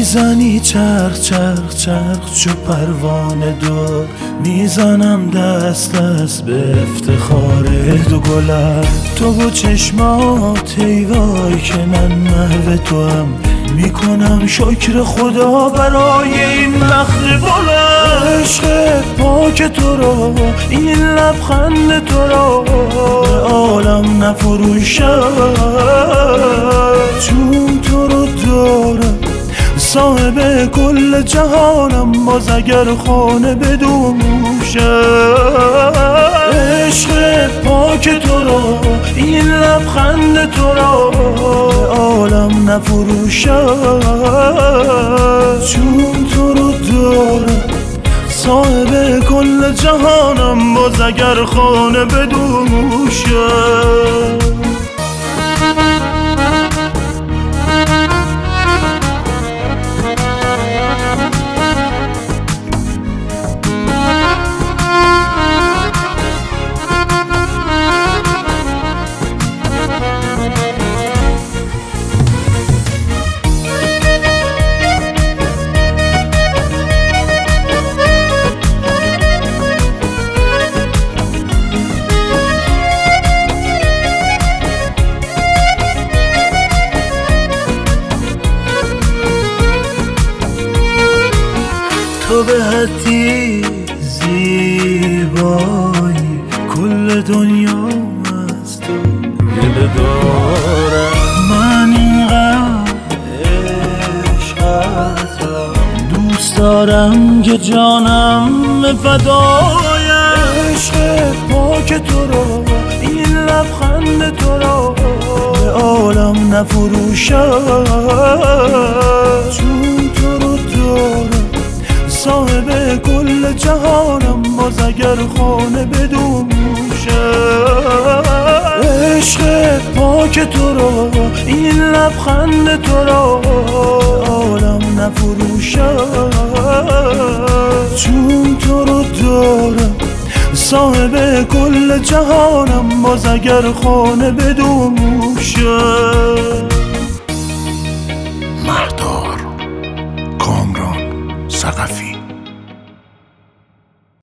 میزنی چرخ چرخ چرخ چو پروانه دور، میزنم دست دست به افتخار دو گلر. تو با چشمات ای وای که من محو تو هم، میکنم شکر خدا برای این لخت بلند. عشق پاک تو را، این لبخند تو را به عالم نفروشم، چون تو رو دارم صاحب کل جهانم، باز اگر خانه بدوشم. عشق پاک تو را، این لبخند تو را به عالم نفروشم، چون تو رو دارم صاحب کل جهانم، باز اگر خانه بدوشم. تو به حدی زیبایی، کل دنیا از تو گله دارم. من اینقدر عشقت را دوست دارم که جانم فدای. عشق پاک تو را، این لبخند تو را به عالم نفروشم، چون تو رو دارم صاحب کل جهانم، باز اگر خانه بدوشم. عشق پاک تو را، این لبخند تو را عالم نفروشم، چون تو رو دارم صاحب کل جهانم، باز اگر خانه بدوشم. مهدار کامران ثقفی.